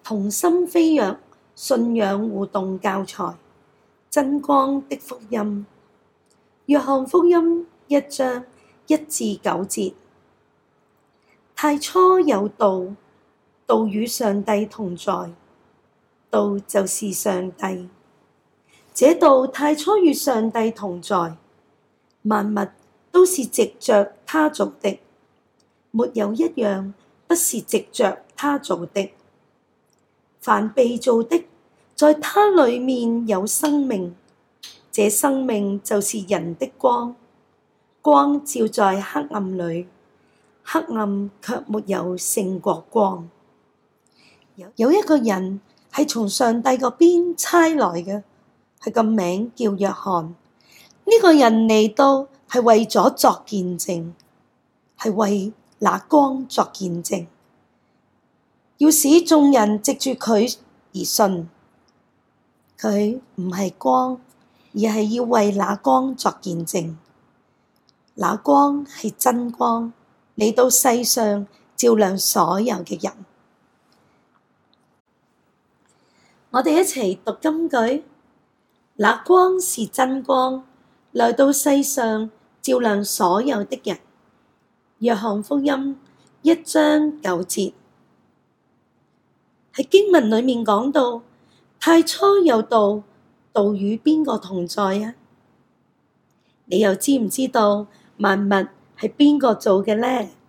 同心飛躍信仰互動教材，真光的福音。約翰福音1章1至9節。太初有道，道與上帝同在，道就是上帝。這道太初與上帝同在，萬物都是藉着他造的，沒有一樣不是藉着他造的。凡被造的，在他裡面有生命，這生命就是人的光。光照在黑暗裡，黑暗卻沒有勝過光。有一個人係從上帝嗰邊差來嘅，佢個名叫約翰。呢個人嚟到係為咗作見證，係為那光作見證，要使眾人藉住佢而信。佢唔係光，而係要為那光作見證。那光係真光，嚟到世上照亮所有嘅人。我哋一齊讀金句。那光是真光，來到世上照亮所有的人。約翰福音1章9節。喺經文裡面講到，太初有道，道與邊個同在啊？你又知唔知道萬物係邊個做嘅呢？